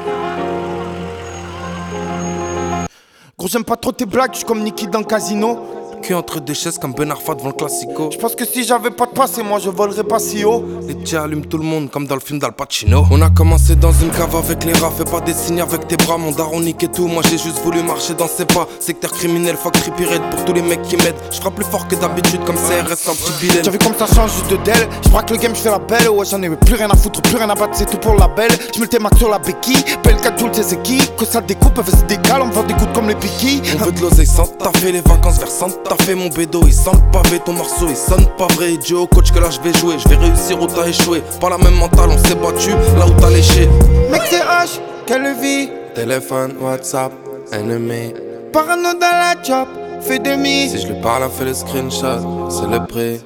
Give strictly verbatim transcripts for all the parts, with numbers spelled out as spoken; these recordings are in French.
Gros j'aime pas trop tes blagues, je suis comme Nicky dans le casino. Cul entre deux chaises comme Ben Arfa devant le classico. Je pense que si j'avais pas de passé, moi je volerais pas si haut. Les tiens allument tout le monde comme dans le film d'Al Pacino. On a commencé dans une cave avec les rats. Fais pas des signes avec tes bras, mon daron nique et tout. Moi j'ai juste voulu marcher dans ses pas. Secteur criminel, fuck Ripirate pour tous les mecs qui m'aident. Je frappe plus fort que d'habitude comme C R S en petit bilet. T'as vu comme ça change juste de d'elle. Je braque le game, je fais la belle. Ouais j'en ai plus rien à foutre, plus rien à battre, c'est tout pour la belle. Je me le max sur la béquille. Pelle quatre joules, c'est qui que ça découpe, elle se décale, on me vend des gouttes comme les piquis. On veut de l'oseille sans taffer, les vacances vers Santa Fe. Mon bédo il sent le pavé, ton morceau il sonne pas vrai. Dis au coach que là je vais jouer, je vais réussir où t'as échoué. Pas la même mentale, on s'est battu là où t'as léché. Mec c'est H, quelle vie. Téléphone, WhatsApp, ennemi. Parano dans la job, fait demi. Si je lui parle, elle fait le screenshot, c'est le prix.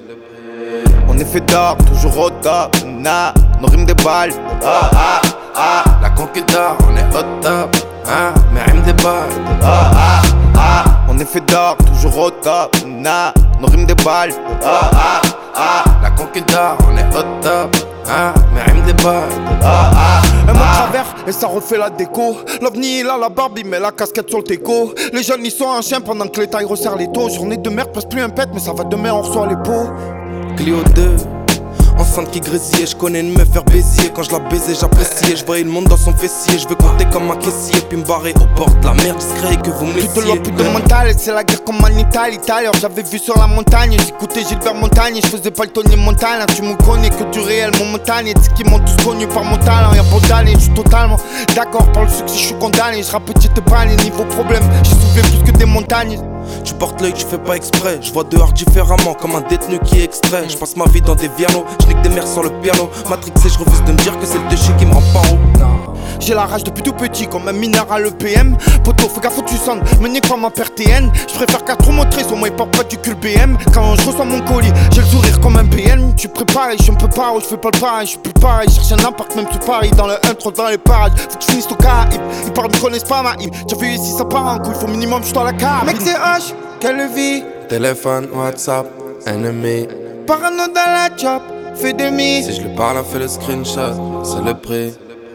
On est fait d'or, toujours au top. Nah, nos rimes des balles. Ah ah ah. La conquête d'or, on est au top. Ah, mes rimes des balles. Ah ah ah. On est fait d'or, toujours au top. Nah, nos rimes des balles. Ah ah ah. La conquête d'or, on est au top. Ah, mes rimes des balles. Ah ah. Un mot de travers et ça refait la déco. L'ovni il a la barbe, il met la casquette sur le déco. Les jeunes ils sont en chien pendant que l'État il resserre les taux. Journée de merde, presque plus un pet, mais ça va demain, on reçoit les pots. Clio deux, enceinte qui grésillait, je connais une meuf faire baiser. Quand je la baisais, j'appréciais, je voyais le monde dans son fessier. Je veux compter comme un caissier, puis me barrer au bord de la mer discret que vous me laissiez. Plus de loi, plus de mental, c'est la guerre comme en Italie. Alors j'avais vu sur la montagne, j'écoutais Gilbert Montagne. Je faisais pas le Tony Montana, tu me connais que du réel, mon montagne. Dis qu'ils m'ont tous connu par mon talent, y'a pas d'année, je suis totalement d'accord par le succès, je suis condamné. Je rappe petite panne, niveau problème, j'ai soulevé plus que des montagnes. Tu portes l'œil, tu fais pas exprès. Je vois dehors différemment, comme un détenu qui est extrait. Je passe ma vie dans des vianos, je nique des mères sur le piano. Matrixé, je refuse de me dire que c'est le déchet qui me rend paro. J'ai la rage depuis tout petit, comme un mineur à l'E P M. Poto, fais gaffe où tu sonnes, me nique pas ma père T N. Je préfère qu'à trop montrer, au moins il porte pas du cul B M. Quand je reçois mon colis, j'ai le sourire comme un P N. Tu prépares, je suis un peu paro, je fais pas le pareil, je suis plus pareil. Cherche un appart, même tu paries dans le un, trop dans les parages. Faut que tu finisses ton Caraïbe, ils parlent, me connaissent pas ma hip. T'as vu ici, ça part en couille, faut minimum, je dans la carte. Mec, c'est H, quelle vie. Téléphone, WhatsApp, ennemi. Parano dans la job, fait demi. Si je lui parle, elle fait le screenshot, c'est le prix.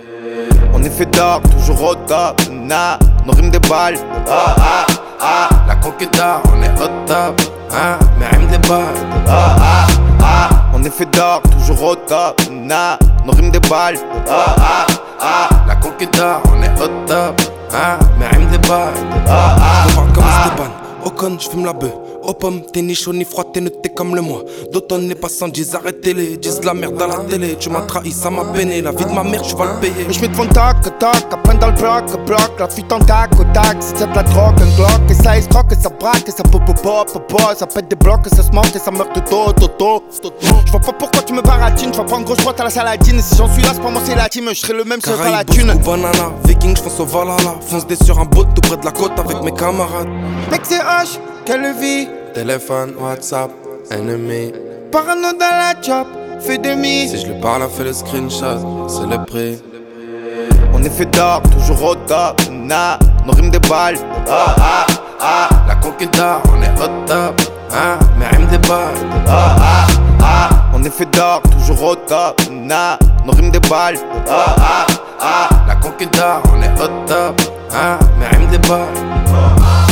On est fait d'or, toujours au top. Nah, nos rimes des balles. Ah ah ah. La conquête d'or, on est au top. Ah, mes rimes des balles. Ah ah ah. On est fait d'or, toujours au top. Nah, nos rimes des balles. Ah ah ah. La conquête d'or, on est au top. Ah, mes rimes des balles. Ah ah. Je me vois comme Esteban, au con, j'fume la bœuf. Aux pommes, t'es ni chaud ni froid, t'es neuté comme le mois. D'automne, les passants disent arrêtez-les, disent de la merde à la télé. Tu m'as trahi, ça m'a peiné, la vie de ma mère, tu vas le payer. Et j'mets devant tac, tac, à peine dans le bloc, bloc. La fuite en tac, au tac, c'est de la drogue, un glock. Et ça escroque, et ça braque, et ça pop, pop, pop, pop. Ça pète des blocs, et ça se manque, et ça meurt de dos, toto. J'vois pas pourquoi tu me baratines, j'vois pas en gros boîte à la saladine. Et si j'en suis là, c'est pas moi, c'est la team, j'serai le même si pas la thune. Banana, viking, j'fonce au Valhalla. Fonce des sur un boat tout près de la côte avec mes camarades. Mec, c'est H, quelle vie. Téléphone, WhatsApp, ennemi. Parano dans la job, fait demi. Si je lui parle, elle fait le screenshot, c'est le prix. On est fait d'or, toujours au top. Nah, nos rimes des balles. Ah ah ah. La conquête d'or, on est au top. Ah, mes rimes des balles. Ah ah ah. On est fait d'or, toujours au top. Nah, nos rimes des balles. Ah ah ah. La conquête d'or, on est au top. Ah, mes rimes des balles.